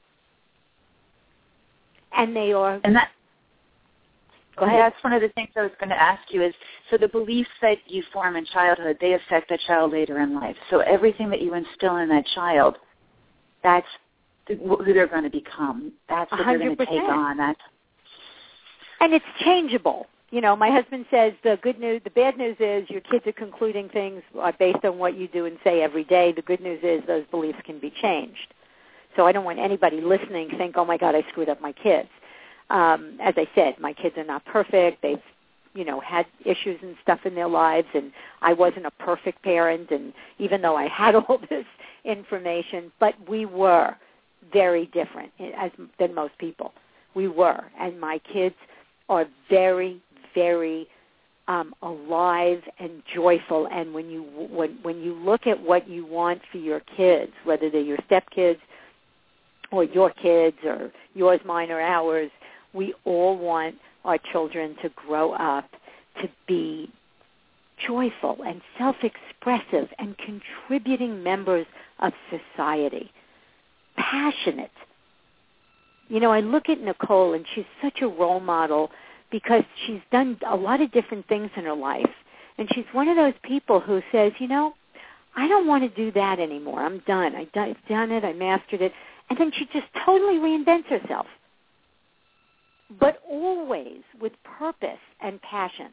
S2: And they are...
S1: And that,
S2: go ahead.
S1: That's one of the things I was going to ask you is, so the beliefs that you form in childhood, they affect that child later in life. So everything that you instill in that child, that's who they're going to become. That's what they're going to take on. That's...
S2: And it's changeable. You know, my husband says the good news, the bad news is your kids are concluding things based on what you do and say every day. The good news is those beliefs can be changed. So I don't want anybody listening to think, oh, my God, I screwed up my kids. Um, as I said, my kids are not perfect. They've, you know, had issues and stuff in their lives, and I wasn't a perfect parent, and even though I had all this information, but we were very different as than most people. We were, and my kids are very, very um, alive and joyful. And when you when when you look at what you want for your kids, whether they're your stepkids or your kids or yours, mine, or ours, we all want our children to grow up to be joyful and self-expressive and contributing members of society, passionate. You know, I look at Nicole, and she's such a role model because she's done a lot of different things in her life. And she's one of those people who says, you know, I don't want to do that anymore. I'm done. I've done it. I mastered it. And then she just totally reinvents herself, but always with purpose and passion.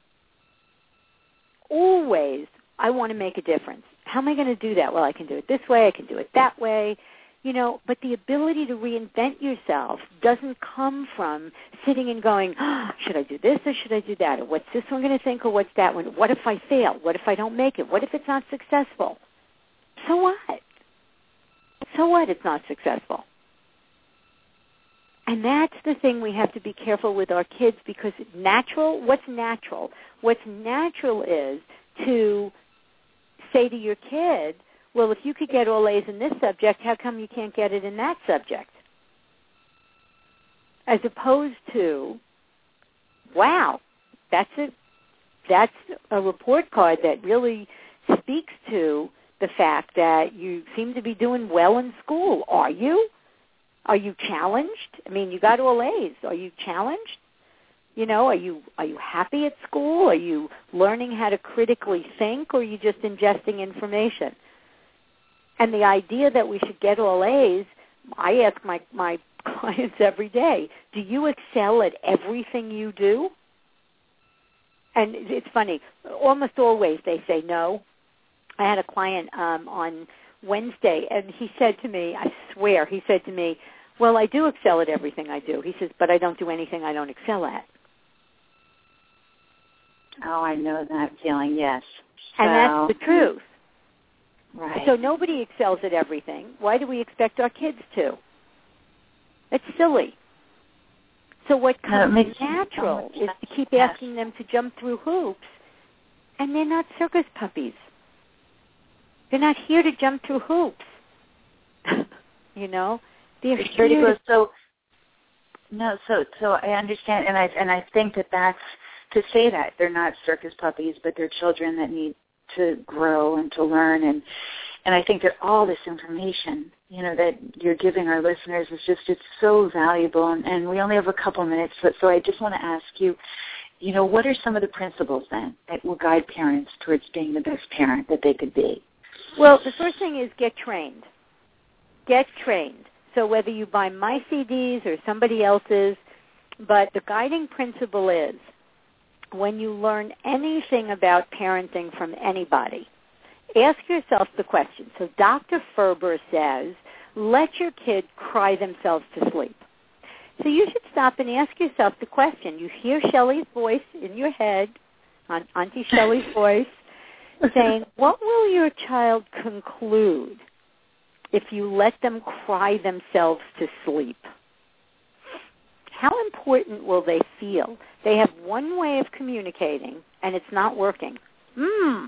S2: Always, I want to make a difference. How am I going to do that? Well, I can do it this way. I can do it that way. You know, but the ability to reinvent yourself doesn't come from sitting and going, oh, should I do this or should I do that? Or what's this one going to think, or what's that one? What if I fail? What if I don't make it? What if it's not successful? So what? So what? It's not successful. And that's the thing we have to be careful with our kids, because natural, what's natural? What's natural is to say to your kid, well, if you could get all A's in this subject, how come you can't get it in that subject? As opposed to, wow, that's a, that's a report card that really speaks to the fact that you seem to be doing well in school. Are you? Are you challenged? I mean, you got all A's. Are you challenged? You know, are you are you happy at school? Are you learning how to critically think, or are you just ingesting information? And the idea that we should get all A's, I ask my, my clients every day, do you excel at everything you do? And it's funny, almost always they say no. I had a client um, on Wednesday, and he said to me, I swear, he said to me, well, I do excel at everything I do. He says, but I don't do anything I don't excel at.
S1: Oh, I know that feeling, yes. So,
S2: and that's the truth.
S1: Right.
S2: So nobody excels at everything. Why do we expect our kids to? It's silly. So what comes
S1: no,
S2: natural
S1: so
S2: is to keep
S1: yes.
S2: asking them to jump through hoops, and they're not circus puppies. They're not here to jump through hoops. You know, they're
S1: it's
S2: here to...
S1: So no, so so I understand, and I and I think that that's to say that they're not circus puppies, but they're children that need to grow and to learn, and and I think that all this information, you know, that you're giving our listeners is just, it's so valuable, and, and we only have a couple minutes, but so I just want to ask you, you know, what are some of the principles then that will guide parents towards being the best parent that they could be?
S2: Well, the first thing is get trained. Get trained. So whether you buy my C Ds or somebody else's, but the guiding principle is when you learn anything about parenting from anybody, ask yourself the question. So Doctor Ferber says, let your kid cry themselves to sleep. So you should stop and ask yourself the question. You hear Shelley's voice in your head, Auntie Shelley's voice, saying, what will your child conclude if you let them cry themselves to sleep? How important will they feel? They have one way of communicating, and it's not working. Hmm.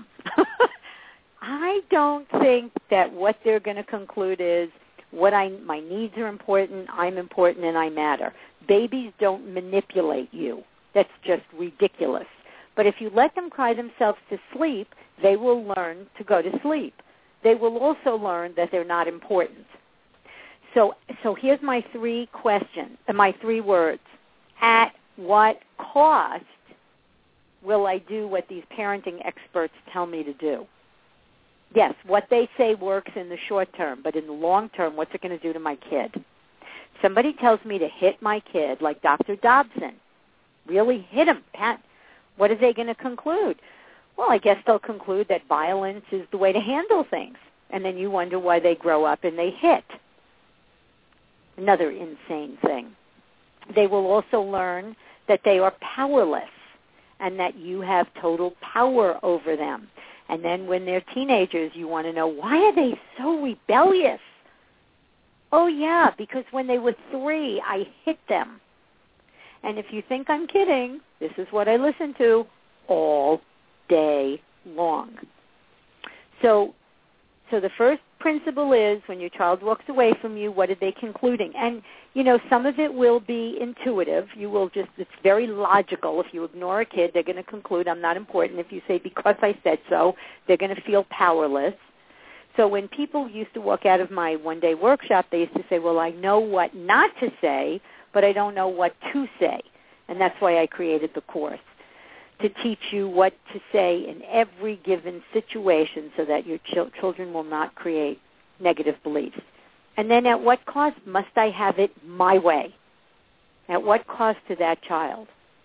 S2: I don't think that what they're going to conclude is what I my needs are important, I'm important, and I matter. Babies don't manipulate you. That's just ridiculous. But if you let them cry themselves to sleep, they will learn to go to sleep. They will also learn that they're not important. So so here's my three questions, uh, my three words. At what cost will I do what these parenting experts tell me to do? Yes, what they say works in the short term, but in the long term, what's it going to do to my kid? Somebody tells me to hit my kid, like Doctor Dobson. Really hit him, Pat. What are they going to conclude? Well, I guess they'll conclude that violence is the way to handle things. And then you wonder why they grow up and they hit. Another insane thing. They will also learn that they are powerless and that you have total power over them. And then when they're teenagers, you want to know, why are they so rebellious? Oh, yeah, because when they were three, I hit them. And if you think I'm kidding, this is what I listen to all day long. So so the first principle is when your child walks away from you, what are they concluding? And, you know, some of it will be intuitive. You will just, it's very logical. If you ignore a kid, they're going to conclude I'm not important. If you say because I said so, they're going to feel powerless. So when people used to walk out of my one-day workshop, they used to say, well, I know what not to say, but I don't know what to say. And that's why I created the course, to teach you what to say in every given situation so that your ch- children will not create negative beliefs. And then at what cost must I have it my way? At what cost to that child?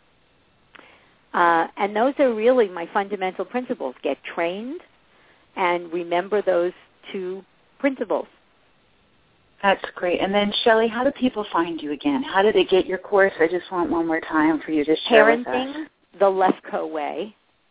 S2: Uh, and those are really my fundamental principles. Get trained and remember those two principles.
S1: That's great. And then, Shelley, how do people find you again? How do they get your course? I just want one more time for you to share with us.
S2: Parenting the Lefkoe Way.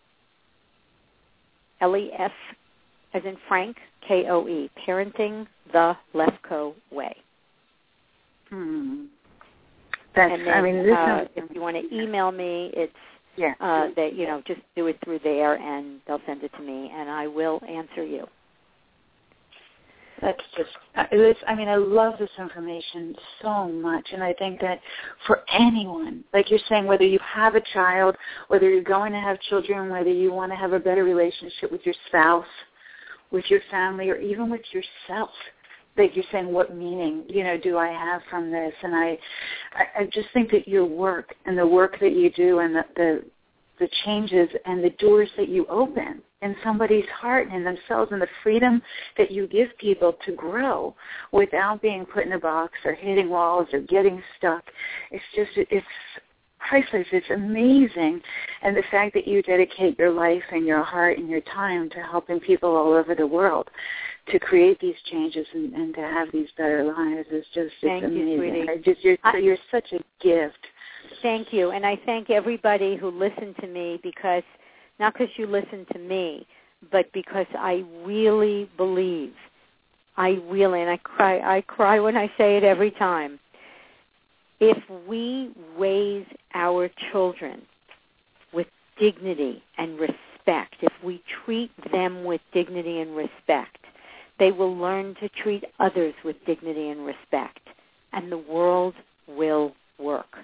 S2: L E F as in Frank, K O E. Parenting the Lefkoe Way.
S1: Hmm. That's,
S2: and then,
S1: I mean, this
S2: uh,
S1: is,
S2: if you want to email me, it's
S1: yeah.
S2: uh, that you know, just do it through there, and they'll send it to me, and I will answer you.
S1: That's just, it was, I mean, I love this information so much, and I think that for anyone, like you're saying, whether you have a child, whether you're going to have children, whether you want to have a better relationship with your spouse, with your family or even with yourself, that you're saying, what meaning, you know, do I have from this? And I, I, I just think that your work and the work that you do and the, the the changes and the doors that you open in somebody's heart and themselves and the freedom that you give people to grow without being put in a box or hitting walls or getting stuck. It's just, it's priceless. It's amazing. And the fact that you dedicate your life and your heart and your time to helping people all over the world to create these changes and, and to have these better lives is just,
S2: Thank
S1: it's
S2: you,
S1: amazing.
S2: sweetie.
S1: I just, you're,
S2: I,
S1: you're such a gift.
S2: Thank you. And I thank everybody who listened to me, because, not because you listened to me, but because I really believe, I really, and I cry, I cry when I say it every time, if we raise our children with dignity and respect, if we treat them with dignity and respect, they will learn to treat others with dignity and respect, and the world will work.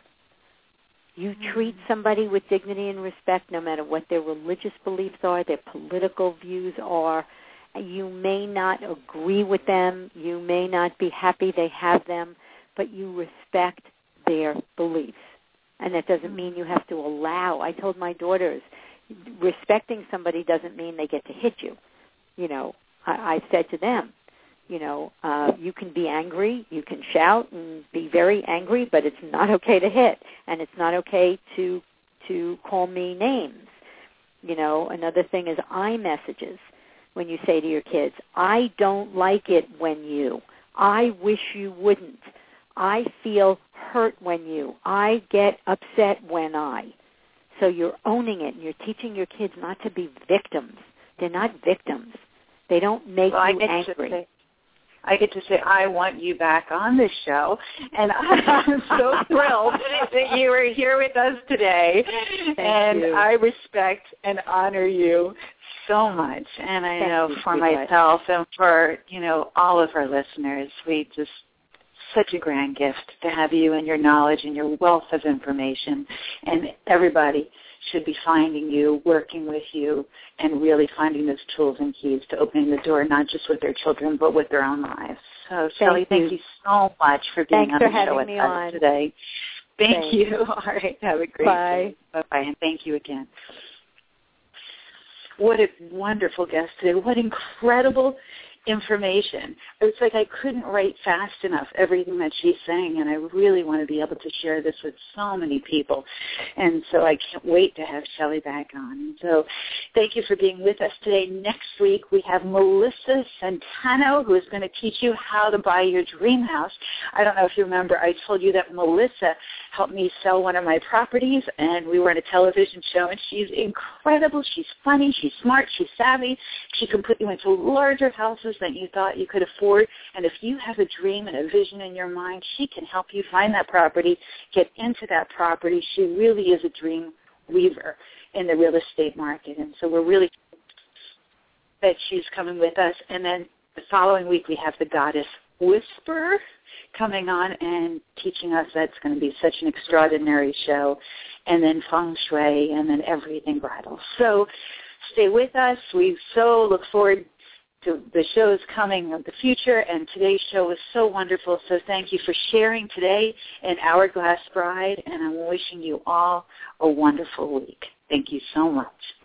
S2: You treat somebody with dignity and respect, no matter what their religious beliefs are, their political views are. You may not agree with them. You may not be happy they have them, but you respect their beliefs. And that doesn't mean you have to allow. I told my daughters, respecting somebody doesn't mean they get to hit you. You know, I, I said to them, you know, uh, you can be angry, you can shout and be very angry, but it's not okay to hit, and it's not okay to to call me names. You know, another thing is iMessages. When you say to your kids, I don't like it when you, I wish you wouldn't, I feel hurt when you, I get upset when I. So you're owning it, and you're teaching your kids not to be victims. They're not victims. They don't make
S1: well,
S2: you
S1: I
S2: angry.
S1: I get to say, I want you back on this show, and I'm so thrilled that you are here with us today.
S2: Thank
S1: and
S2: you.
S1: I respect and honor you so much. And I
S2: Thank
S1: know
S2: you,
S1: for
S2: sweetheart.
S1: myself and for, you know, all of our listeners, we just, such a grand gift to have you and your knowledge and your wealth of information. And everybody should be finding you, working with you, and really finding those tools and keys to opening the door, not just with their children, but with their own lives. So, Shelley, thank, thank you so much for being
S2: Thanks
S1: on
S2: for
S1: the show with
S2: me
S1: us
S2: on.
S1: today. Thank
S2: Thanks.
S1: you. All right. Have a great
S2: Bye.
S1: day. Bye-bye, and thank you again. What a wonderful guest today. What incredible information. It's like I couldn't write fast enough everything that she's saying, and I really want to be able to share this with so many people. And so I can't wait to have Shelley back on. So thank you for being with us today. Next week we have Melissa Santano, who is going to teach you how to buy your dream house. I don't know if you remember, I told you that Melissa helped me sell one of my properties, and we were in a television show, and she's incredible. She's funny. She's smart. She's savvy. She can put you into larger houses than you thought you could afford. And if you have a dream and a vision in your mind, she can help you find that property, get into that property. She really is a dream weaver in the real estate market. And so we're really that she's coming with us. And then the following week we have the Goddess Whisperer coming on and teaching us. That's going to be such an extraordinary show. And then Feng Shui, and then everything bridal. So stay with us. We so look forward to the shows coming of the future, and today's show was so wonderful. So thank you for sharing today in Hourglass Bride, and I'm wishing you all a wonderful week. Thank you so much.